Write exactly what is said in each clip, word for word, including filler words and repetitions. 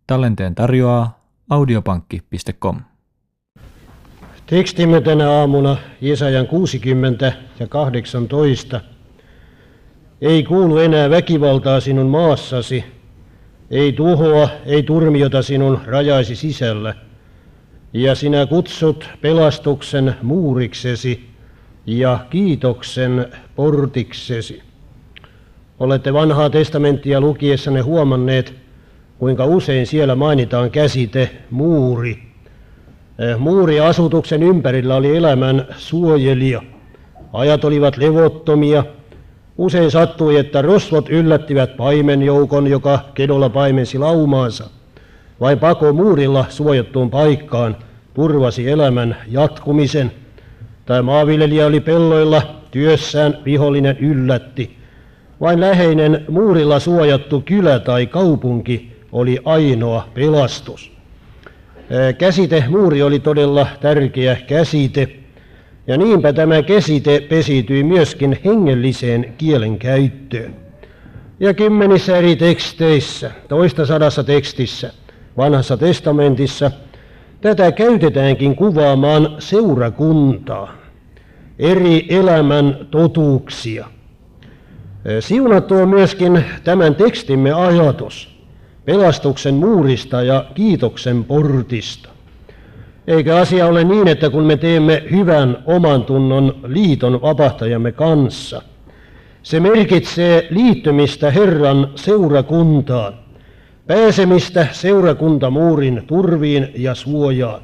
Tallenteen tarjoaa audiopankki piste com. Tekstimme tänä aamuna Jesajan kuusikymmentä ja kahdeksantoista. Ei kuulu enää väkivaltaa sinun maassasi, ei tuhoa, ei turmiota sinun rajaisi sisällä. Ja sinä kutsut pelastuksen muuriksesi ja kiitoksen portiksesi. Olette vanhaa testamenttia lukiessanne huomanneet, kuinka usein siellä mainitaan käsite muuri. Muuri asutuksen ympärillä oli elämän suojelija. Ajat olivat levottomia. Usein sattui, että rosvot yllättivät paimenjoukon, joka kedolla paimensi laumaansa. Vai pako muurilla suojattuun paikkaan turvasi elämän jatkumisen. Tai maanviljelijä oli pelloilla työssään, vihollinen yllätti. Vain läheinen muurilla suojattu kylä tai kaupunki oli ainoa pelastus. Käsite muuri oli todella tärkeä käsite, ja niinpä tämä käsite pesiytyi myöskin hengelliseen kielenkäyttöön. Ja kymmenissä eri teksteissä, toista sadassa tekstissä, vanhassa testamentissa, tätä käytetäänkin kuvaamaan seurakuntaa, eri elämän totuuksia. Siunattu on myöskin tämän tekstimme ajatus pelastuksen muurista ja kiitoksen portista. Eikä asia ole niin, että kun me teemme hyvän oman tunnon liiton vapahtajamme kanssa, se merkitsee liittymistä Herran seurakuntaan, pääsemistä seurakuntamuurin turviin ja suojaan.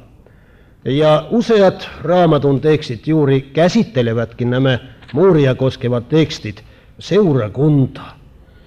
Ja useat Raamatun tekstit juuri käsittelevätkin nämä muuria koskevat tekstit seurakuntaa.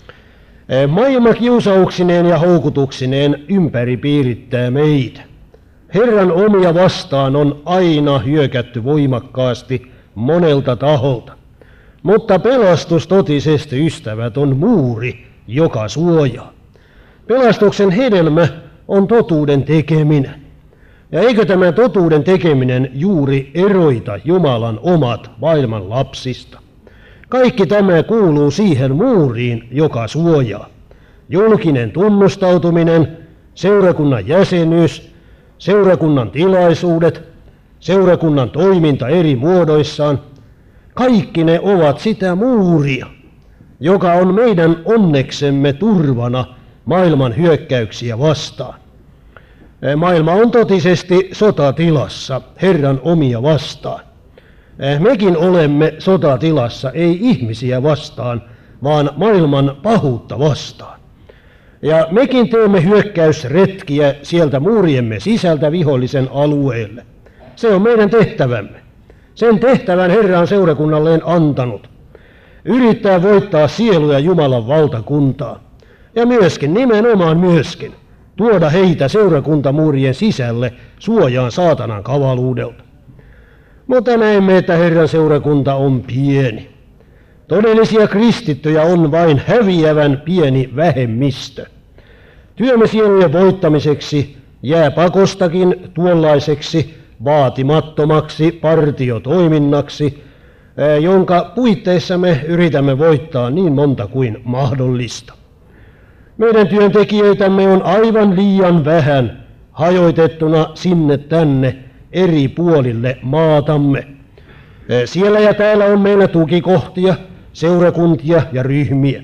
Maailma kiusauksineen ja houkutuksineen ympäri piirittää meitä. Herran omia vastaan on aina hyökätty voimakkaasti monelta taholta. Mutta pelastus totisesti, ystävät, on muuri, joka suojaa. Pelastuksen hedelmä on totuuden tekeminen. Ja eikö tämä totuuden tekeminen juuri eroita Jumalan omat maailman lapsista? Kaikki tämä kuuluu siihen muuriin, joka suojaa. Julkinen tunnustautuminen, seurakunnan jäsenyys, seurakunnan tilaisuudet, seurakunnan toiminta eri muodoissaan, kaikki ne ovat sitä muuria, joka on meidän onneksemme turvana maailman hyökkäyksiä vastaan. Maailma on totisesti sotatilassa Herran omia vastaan. Mekin olemme sotatilassa, ei ihmisiä vastaan, vaan maailman pahuutta vastaan. Ja mekin teemme hyökkäysretkiä sieltä muuriemme sisältä vihollisen alueelle. Se on meidän tehtävämme. Sen tehtävän Herra on seurakunnalleen antanut. Yrittää voittaa sieluja Jumalan valtakuntaa. Ja myöskin, nimenomaan myöskin, tuoda heitä seurakuntamuurien sisälle suojaan saatanan kavaluudelta. Mutta näemme, että Herran seurakunta on pieni. Todellisia kristittyjä on vain häviävän pieni vähemmistö. Työmme sielujen voittamiseksi jää pakostakin tuollaiseksi vaatimattomaksi partiotoiminnaksi, jonka puitteissa me yritämme voittaa niin monta kuin mahdollista. Meidän työntekijöitämme on aivan liian vähän hajoitettuna sinne tänne eri puolille maatamme. Siellä ja täällä on meillä tukikohtia, seurakuntia ja ryhmiä.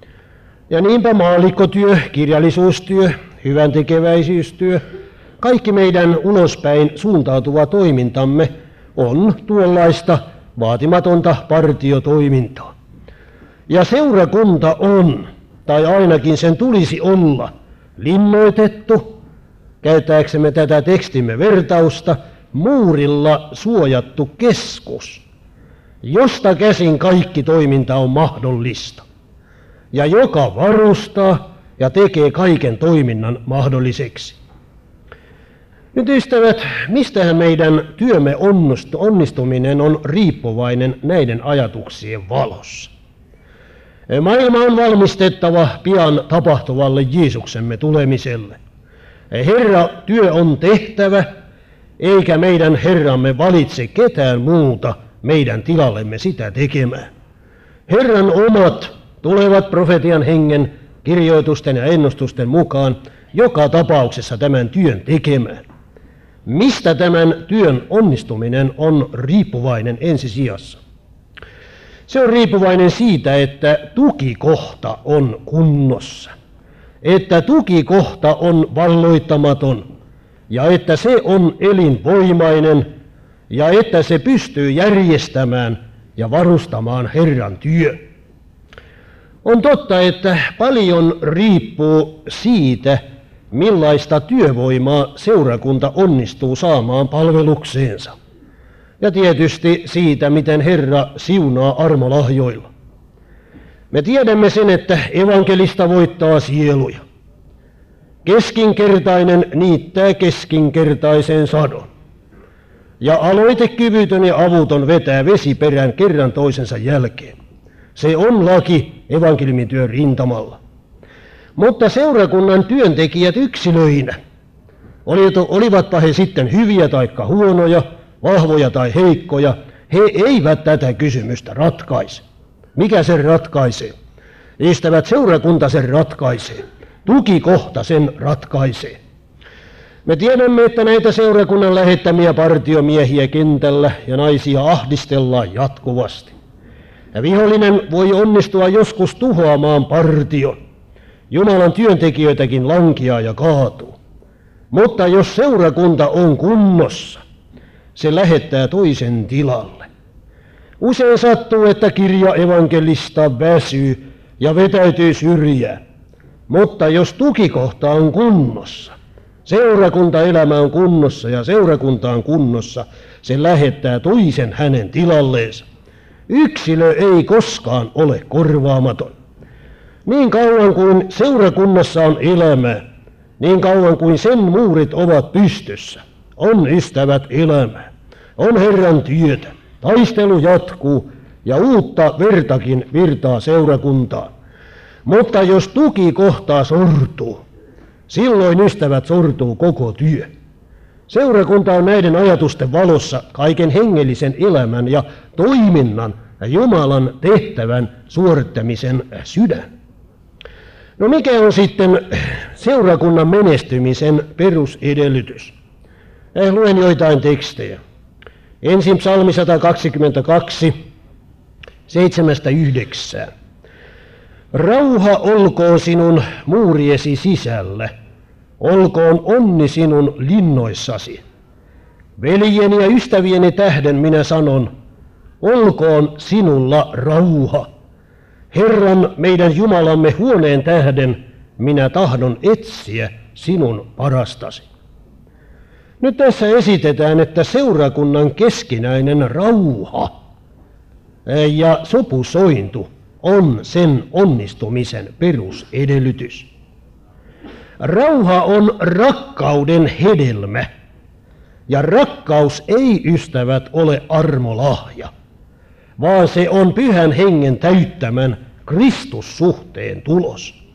Ja niinpä maallikkotyö, kirjallisuustyö, hyväntekeväisyystyö, kaikki meidän ulospäin suuntautuva toimintamme on tuollaista vaatimatonta partiotoimintaa. Ja seurakunta on, tai ainakin sen tulisi olla, linnoitettu, käyttääksemme tätä tekstimme vertausta, muurilla suojattu keskus, josta käsin kaikki toiminta on mahdollista, ja joka varustaa ja tekee kaiken toiminnan mahdolliseksi. Nyt ystävät, mistähän meidän työmme onnistuminen on riippuvainen näiden ajatuksien valossa? Maailma on valmistettava pian tapahtuvalle Jeesuksemme tulemiselle. Herra, työ on tehtävä, eikä meidän Herramme valitse ketään muuta meidän tilallemme sitä tekemään. Herran omat tulevat profetian hengen kirjoitusten ja ennustusten mukaan joka tapauksessa tämän työn tekemään. Mistä tämän työn onnistuminen on riippuvainen ensisijassa? Se on riippuvainen siitä, että tukikohta on kunnossa, että tukikohta on valloittamaton ja että se on elinvoimainen ja että se pystyy järjestämään ja varustamaan Herran työ. On totta, että paljon riippuu siitä, millaista työvoimaa seurakunta onnistuu saamaan palvelukseensa. Ja tietysti siitä, miten Herra siunaa armolahjoilla. Me tiedämme sen, että evankelista voittaa sieluja. Keskinkertainen niittää keskinkertaisen sadon. Ja aloitekyvytön ja avuton vetää vesiperän kerran toisensa jälkeen. Se on laki evankeliumin työn rintamalla. Mutta seurakunnan työntekijät yksilöinä, olivatpa he sitten hyviä tai huonoja, vahvoja tai heikkoja, he eivät tätä kysymystä ratkaise. Mikä sen ratkaisee? Ystävät, seurakunta sen ratkaisee. Tukikohta sen ratkaisee. Me tiedämme, että näitä seurakunnan lähettämiä partiomiehiä kentällä ja naisia ahdistellaan jatkuvasti. Ja vihollinen voi onnistua joskus tuhoamaan partion. Jumalan työntekijöitäkin lankeaa ja kaatuu. Mutta jos seurakunta on kunnossa, se lähettää toisen tilalle. Usein sattuu, että kirja evankelista väsyy ja vetäytyy syrjään. Mutta jos tukikohta on kunnossa, seurakuntaelämä on kunnossa ja seurakunta on kunnossa, se lähettää toisen hänen tilalleensa. Yksilö ei koskaan ole korvaamaton. Niin kauan kuin seurakunnassa on elämää, niin kauan kuin sen muurit ovat pystyssä, on ystävät elämää, on Herran työtä, taistelu jatkuu ja uutta vertakin virtaa seurakuntaan. Mutta jos tukikohtaa sortuu, silloin ystävät sortuu koko työ. Seurakunta on näiden ajatusten valossa kaiken hengellisen elämän ja toiminnan ja Jumalan tehtävän suorittamisen sydän. No mikä on sitten seurakunnan menestymisen perusedellytys? Eh, luen joitain tekstejä. Ensin psalmi sata kaksikymmentäkaksi, seitsemästä yhdeksään. Rauha olkoon sinun muuriesi sisällä, olkoon onni sinun linnoissasi. Veljeni ja ystävieni tähden minä sanon, olkoon sinulla rauha. Herran meidän Jumalamme huoneen tähden minä tahdon etsiä sinun parastasi. Nyt tässä esitetään, että seurakunnan keskinäinen rauha ja sopusointu on sen onnistumisen perusedellytys. Rauha on rakkauden hedelmä, ja rakkaus ei, ystävät, ole armolahja, vaan se on Pyhän Hengen täyttämän Kristussuhteen tulos.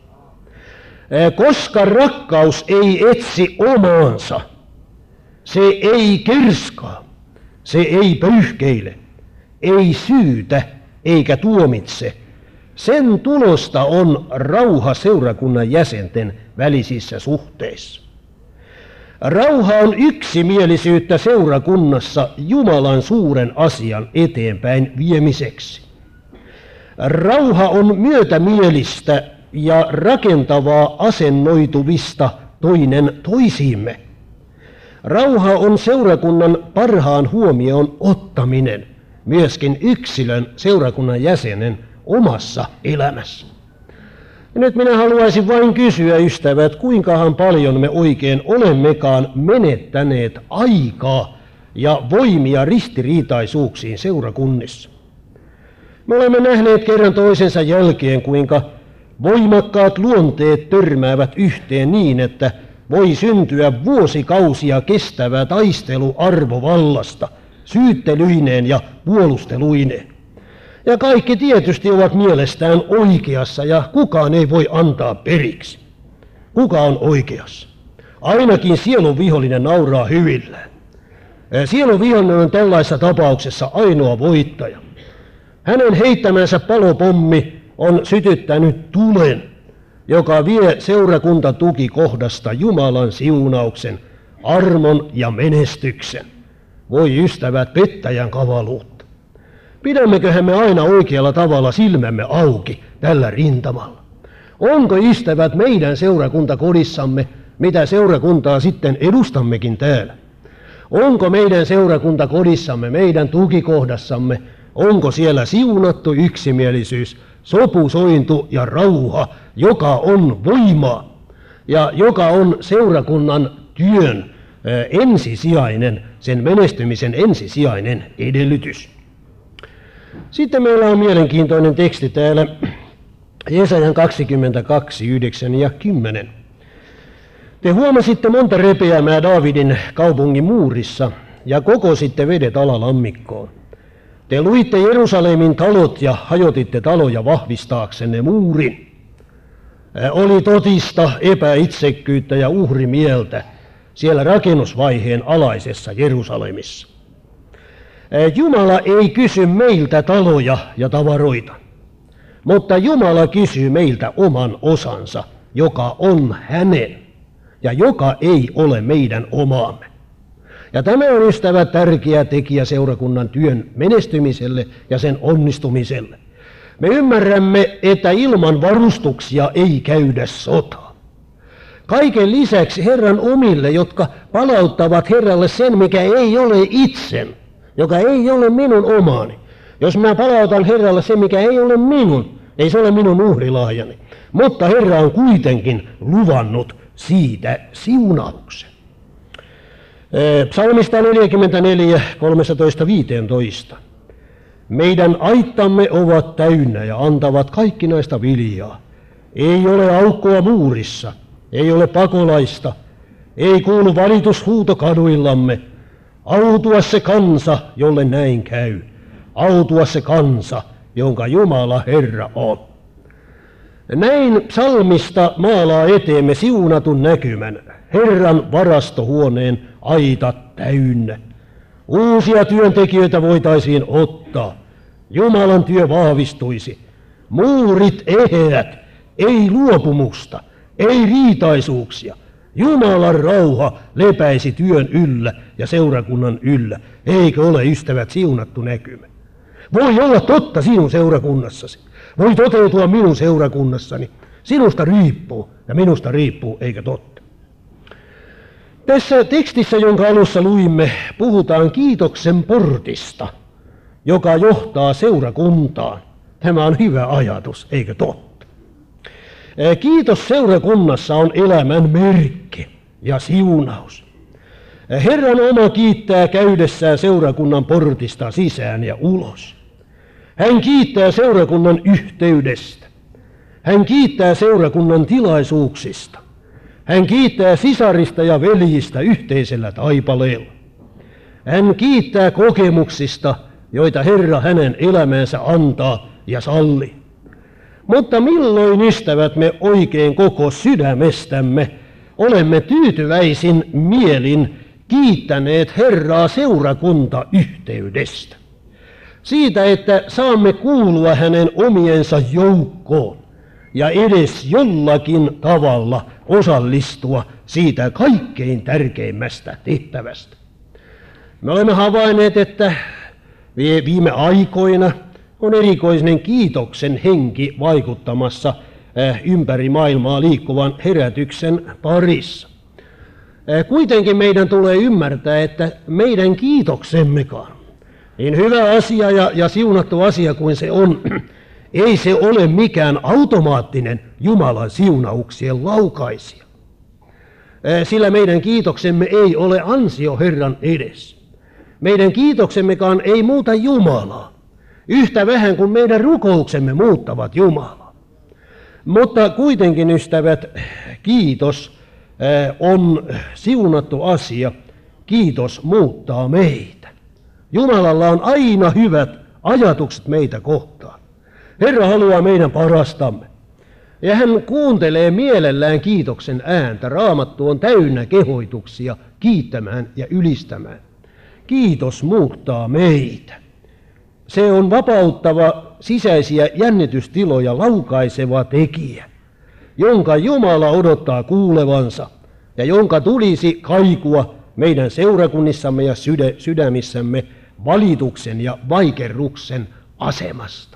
Koska rakkaus ei etsi omaansa, se ei kerskaa, se ei pöyhkeile, ei syytä eikä tuomitse. Sen tulosta on rauha seurakunnan jäsenten välisissä suhteissa. Rauha on yksimielisyyttä seurakunnassa Jumalan suuren asian eteenpäin viemiseksi. Rauha on myötämielistä ja rakentavaa asennoituvista toinen toisiimme. Rauha on seurakunnan parhaan huomioon ottaminen myöskin yksilön seurakunnan jäsenen omassa elämässä. Ja nyt minä haluaisin vain kysyä, ystävät, kuinkahan paljon me oikein olemmekaan menettäneet aikaa ja voimia ristiriitaisuuksiin seurakunnissa. Me olemme nähneet kerran toisensa jälkeen, kuinka voimakkaat luonteet törmäävät yhteen niin, että voi syntyä vuosikausia kestävä taistelu arvovallasta, syyttelyineen ja puolusteluineen. Ja kaikki tietysti ovat mielestään oikeassa ja kukaan ei voi antaa periksi. Kuka on oikeassa? Ainakin sielun vihollinen nauraa hyvillään. Sielun vihollinen on tällaisessa tapauksessa ainoa voittaja. Hänen heittämänsä palopommi on sytyttänyt tulen joka vie seurakuntatukikohdasta Jumalan siunauksen, armon ja menestyksen. Voi ystävät, pettäjän kavaluutta. Pidämmeköhän me aina oikealla tavalla silmämme auki tällä rintamalla? Onko ystävät meidän seurakuntakodissamme, mitä seurakuntaa sitten edustammekin täällä? Onko meidän seurakuntakodissamme, meidän tukikohdassamme, onko siellä siunattu yksimielisyys, sopusointu ja rauha, joka on voimaa ja joka on seurakunnan työn ensisijainen, sen menestymisen ensisijainen edellytys? Sitten meillä on mielenkiintoinen teksti täällä, Jesajan kaksikymmentäkaksi, yhdeksän ja kymmenen. Te huomasitte monta repeämää Daavidin kaupungin muurissa ja kokositte vedet alalammikkoon. Te luitte Jerusalemin talot ja hajotitte taloja vahvistaaksenne muurin. Oli totista epäitsekkyyttä ja uhrimieltä siellä rakennusvaiheen alaisessa Jerusalemissa. Jumala ei kysy meiltä taloja ja tavaroita, mutta Jumala kysyy meiltä oman osansa, joka on hänen ja joka ei ole meidän omaamme. Ja tämä on, ystävät, tärkeä tekijä seurakunnan työn menestymiselle ja sen onnistumiselle. Me ymmärrämme, että ilman varustuksia ei käydä sotaa. Kaiken lisäksi Herran omille, jotka palauttavat Herralle sen, mikä ei ole itsen, joka ei ole minun omaani. Jos minä palautan Herralle sen, mikä ei ole minun, ei se ole minun uhrilahjani. Mutta Herra on kuitenkin luvannut siitä siunauksen. Psalmista neljäkymmentäneljä, kolmetoista viisitoista. Meidän aittamme ovat täynnä ja antavat kaikkinaista viljaa. Ei ole aukkoa muurissa, ei ole pakolaista, ei kuulu valitushuuto kaduillamme. Autua se kansa, jolle näin käy. Autua se kansa, jonka Jumala Herra on. Näin psalmista maalaa eteemme siunatun näkymän, Herran varastohuoneen aitat täynnä. Uusia työntekijöitä voitaisiin ottaa. Jumalan työ vahvistuisi. Muurit eheät, ei luopumusta, ei riitaisuuksia. Jumalan rauha lepäisi työn yllä ja seurakunnan yllä. Eikö ole, ystävät, siunattu näkymä? Voi olla totta sinun seurakunnassasi. Voi toteutua minun seurakunnassani. Sinusta riippuu ja minusta riippuu, eikä totta. Tässä tekstissä, jonka alussa luimme, puhutaan kiitoksen portista, joka johtaa seurakuntaan. Tämä on hyvä ajatus, eikö totta? Kiitos seurakunnassa on elämän merkki ja siunaus. Herran oma kiittää käydessään seurakunnan portista sisään ja ulos. Hän kiittää seurakunnan yhteydestä. Hän kiittää seurakunnan tilaisuuksista. Hän kiittää sisarista ja veljistä yhteisellä taipaleella. Hän kiittää kokemuksista, joita Herra hänen elämäänsä antaa ja sallii. Mutta milloin, ystävät, me oikein koko sydämestämme olemme tyytyväisin mielin kiittäneet Herraa seurakuntayhteydestä? Siitä, että saamme kuulua hänen omiensa joukkoon ja edes jollakin tavalla osallistua siitä kaikkein tärkeimmästä tehtävästä. Me olemme havainneet, että viime aikoina on erikoinen kiitoksen henki vaikuttamassa ympäri maailmaa liikkuvan herätyksen parissa. Kuitenkin meidän tulee ymmärtää, että meidän kiitoksemmekaan, niin hyvä asia ja, ja siunattu asia kuin se on, ei se ole mikään automaattinen Jumalan siunauksien laukaisija. Sillä meidän kiitoksemme ei ole ansio Herran edessä. Meidän kiitoksemmekaan ei muuta Jumalaa, yhtä vähän kuin meidän rukouksemme muuttavat Jumalaa. Mutta kuitenkin, ystävät, kiitos on siunattu asia. Kiitos muuttaa meitä. Jumalalla on aina hyvät ajatukset meitä kohtaan. Herra haluaa meidän parastamme. Ja hän kuuntelee mielellään kiitoksen ääntä. Raamattu on täynnä kehoituksia kiittämään ja ylistämään. Kiitos muuttaa meitä. Se on vapauttava sisäisiä jännitystiloja laukaiseva tekijä. jonka Jumala odottaa kuulevansa ja jonka tulisi kaikua meidän seurakunnissamme ja sydä, sydämissämme valituksen ja vaikerruksen asemasta.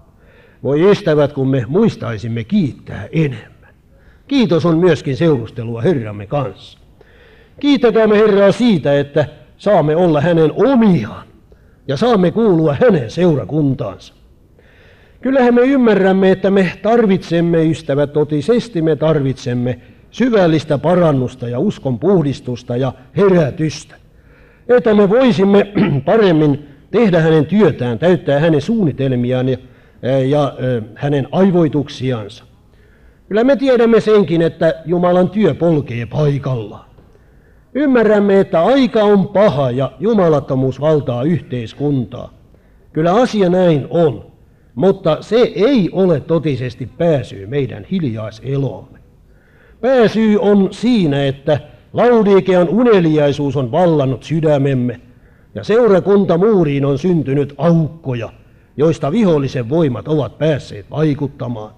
Voi ystävät, kun me muistaisimme kiittää enemmän. Kiitos on myöskin seurustelua Herramme kanssa. Kiittäkäämme Herraa siitä, että saamme olla hänen omiaan ja saamme kuulua hänen seurakuntaansa. Kyllähän me ymmärrämme, että me tarvitsemme, ystävät, totisesti me tarvitsemme syvällistä parannusta ja uskon puhdistusta ja herätystä, että me voisimme paremmin tehdä hänen työtään, täyttää hänen suunnitelmiaan ja, ja hänen aivoituksiansa. Kyllä me tiedämme senkin, että Jumalan työ polkee paikallaan. Ymmärrämme, että aika on paha ja jumalattomuus valtaa yhteiskuntaa. Kyllä asia näin on, mutta se ei ole totisesti pääsyy meidän hiljaiseloomme. Pääsyy on siinä, että Laudikean uneliaisuus on vallannut sydämemme ja seurakuntamuuriin on syntynyt aukkoja, joista vihollisen voimat ovat päässeet vaikuttamaan.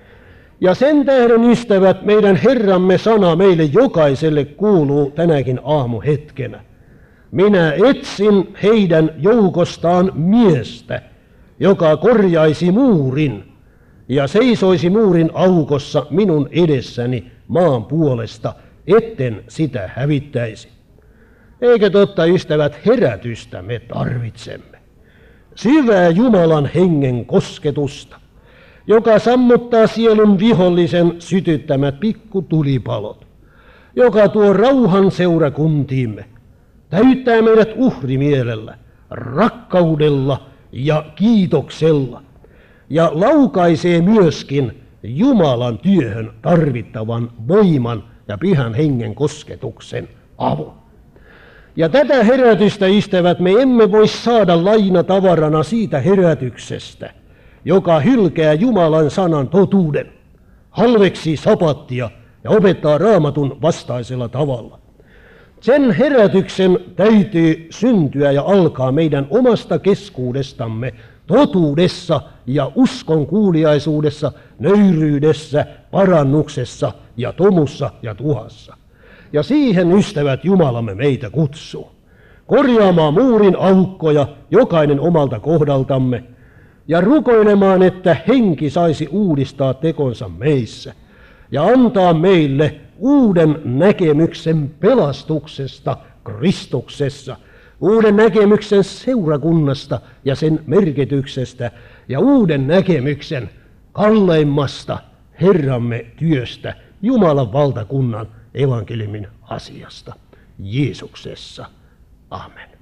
Ja sen tähden, ystävät, meidän Herramme sana meille jokaiselle kuuluu tänäkin aamuhetkenä. Minä etsin heidän joukostaan miestä, joka korjaisi muurin ja seisoisi muurin aukossa minun edessäni maan puolesta, etten sitä hävittäisi. Eikä totta, ystävät, herätystä me tarvitsemme. Syvää Jumalan hengen kosketusta, joka sammuttaa sielun vihollisen sytyttämät pikkutulipalot, joka tuo rauhan seurakuntiimme, täyttää meidät uhrimielellä, rakkaudella ja kiitoksella, ja laukaisee myöskin Jumalan työhön tarvittavan voiman ja pyhän hengen kosketuksen avun. Ja tätä herätystä, ystävät, me emme voi saada lainatavarana siitä herätyksestä, joka hylkää Jumalan sanan totuuden, halveksii sapattia ja opettaa Raamatun vastaisella tavalla. Sen herätyksen täytyy syntyä ja alkaa meidän omasta keskuudestamme totuudessa ja uskon kuuliaisuudessa, nöyryydessä, parannuksessa ja tomussa ja tuhassa. Ja siihen, ystävät, Jumalamme meitä kutsuu. Korjaamaan muurin aukkoja jokainen omalta kohdaltamme ja rukoilemaan, että henki saisi uudistaa tekonsa meissä ja antaa meille uuden näkemyksen pelastuksesta Kristuksessa, uuden näkemyksen seurakunnasta ja sen merkityksestä ja uuden näkemyksen kalleimmasta Herramme työstä, Jumalan valtakunnan evankeliumin asiasta, Jeesuksessa. Amen.